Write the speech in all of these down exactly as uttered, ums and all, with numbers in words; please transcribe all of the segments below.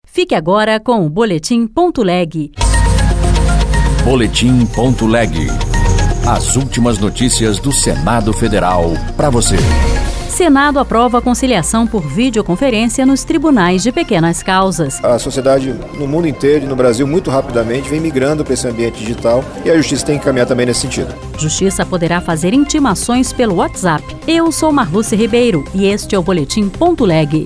Fique agora com o Boletim Ponto Leg. Boletim Ponto Leg. As últimas notícias do Senado Federal para você. Senado aprova a conciliação por videoconferência nos tribunais de pequenas causas. A sociedade no mundo inteiro e no Brasil muito rapidamente vem migrando para esse ambiente digital e a Justiça tem que caminhar também nesse sentido. Justiça poderá fazer intimações pelo WhatsApp. Eu sou Marluce Ribeiro e este é o Boletim Ponto Leg.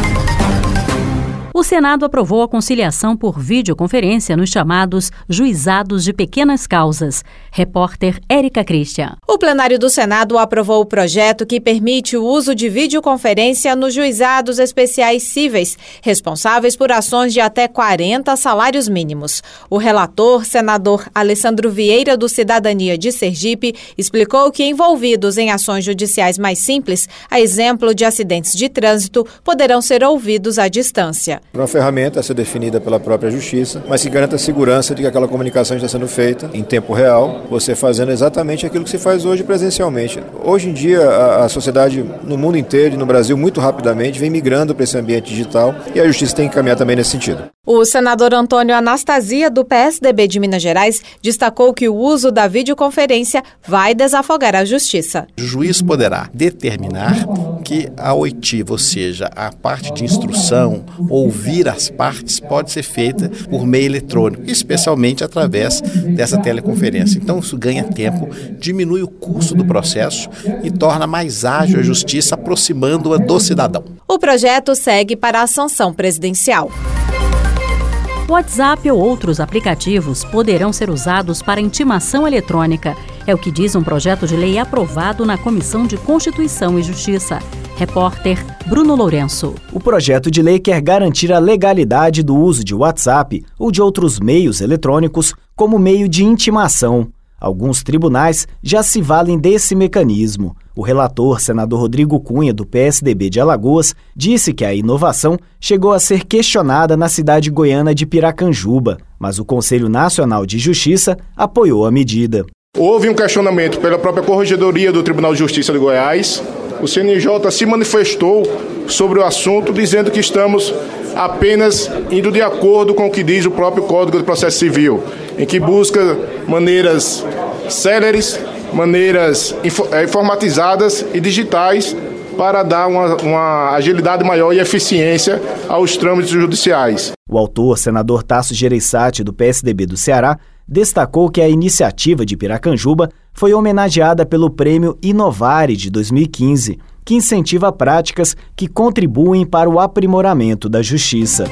O Senado aprovou a conciliação por videoconferência nos chamados juizados de pequenas causas. Repórter Érica Christian. O plenário do Senado aprovou o projeto que permite o uso de videoconferência nos juizados especiais cíveis, responsáveis por ações de até quarenta salários mínimos. O relator, senador Alessandro Vieira, do Cidadania de Sergipe, explicou que envolvidos em ações judiciais mais simples, a exemplo de acidentes de trânsito, poderão ser ouvidos à distância. Uma ferramenta a ser definida pela própria Justiça, mas que garanta a segurança de que aquela comunicação está sendo feita em tempo real, você fazendo exatamente aquilo que se faz hoje presencialmente. Hoje em dia, a, a sociedade no mundo inteiro e no Brasil muito rapidamente vem migrando para esse ambiente digital e a Justiça tem que caminhar também nesse sentido. O senador Antônio Anastasia, do P S D B de Minas Gerais, destacou que o uso da videoconferência vai desafogar a Justiça. O juiz poderá determinar que a oitiva, ou seja, a parte de instrução, ouvir as partes, pode ser feita por meio eletrônico, especialmente através dessa teleconferência. Então, isso ganha tempo, diminui o custo do processo e torna mais ágil a Justiça, aproximando-a do cidadão. O projeto segue para a sanção presidencial. WhatsApp ou outros aplicativos poderão ser usados para intimação eletrônica. É o que diz um projeto de lei aprovado na Comissão de Constituição e Justiça. Repórter Bruno Lourenço. O projeto de lei quer garantir a legalidade do uso de WhatsApp ou de outros meios eletrônicos como meio de intimação. Alguns tribunais já se valem desse mecanismo. O relator, senador Rodrigo Cunha, do P S D B de Alagoas, disse que a inovação chegou a ser questionada na cidade goiana de Piracanjuba, mas o Conselho Nacional de Justiça apoiou a medida. Houve um questionamento pela própria Corregedoria do Tribunal de Justiça de Goiás. O C N J se manifestou sobre o assunto, dizendo que estamos apenas indo de acordo com o que diz o próprio Código de Processo Civil, em que busca maneiras céleres, maneiras informatizadas e digitais para dar uma, uma agilidade maior e eficiência aos trâmites judiciais. O autor, senador Tasso Gereissati, do P S D B do Ceará, destacou que a iniciativa de Piracanjuba foi homenageada pelo Prêmio Inovare de dois mil e quinze, que incentiva práticas que contribuem para o aprimoramento da justiça.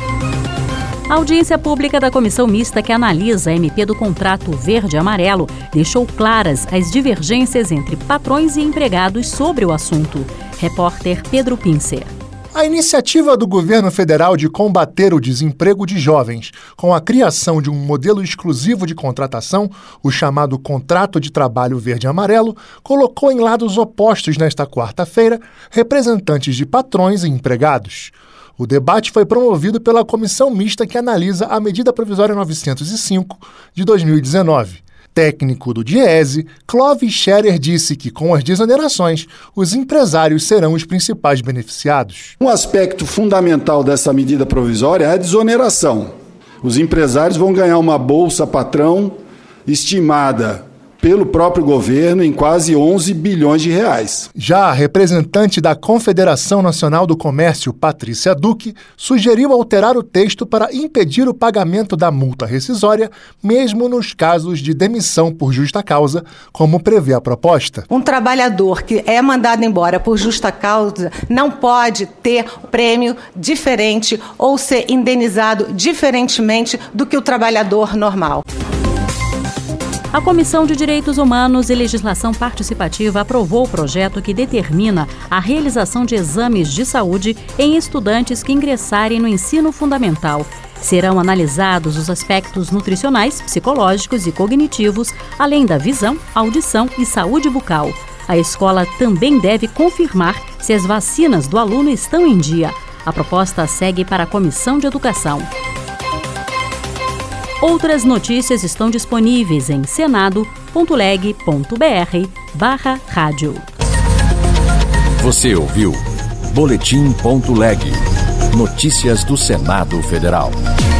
A audiência pública da Comissão Mista que analisa a M P do contrato verde-amarelo deixou claras as divergências entre patrões e empregados sobre o assunto. Repórter Pedro Pincer. A iniciativa do governo federal de combater o desemprego de jovens com a criação de um modelo exclusivo de contratação, o chamado Contrato de Trabalho Verde-Amarelo, colocou em lados opostos nesta quarta-feira representantes de patrões e empregados. O debate foi promovido pela Comissão Mista que analisa a Medida Provisória novecentos e cinco de dois mil e dezenove. Técnico do Diese, Clóvis Scherer disse que, com as desonerações, os empresários serão os principais beneficiados. Um aspecto fundamental dessa medida provisória é a desoneração. Os empresários vão ganhar uma bolsa patrão estimada pelo próprio governo em quase onze bilhões de reais. Já a representante da Confederação Nacional do Comércio, Patrícia Duque, sugeriu alterar o texto para impedir o pagamento da multa rescisória, mesmo nos casos de demissão por justa causa, como prevê a proposta. Um trabalhador que é mandado embora por justa causa não pode ter prêmio diferente ou ser indenizado diferentemente do que o trabalhador normal. A Comissão de Direitos Humanos e Legislação Participativa aprovou o projeto que determina a realização de exames de saúde em estudantes que ingressarem no ensino fundamental. Serão analisados os aspectos nutricionais, psicológicos e cognitivos, além da visão, audição e saúde bucal. A escola também deve confirmar se as vacinas do aluno estão em dia. A proposta segue para a Comissão de Educação. Outras notícias estão disponíveis em senado ponto leg ponto br barra rádio. Você ouviu Boletim Ponto Leg. notícias do Senado Federal.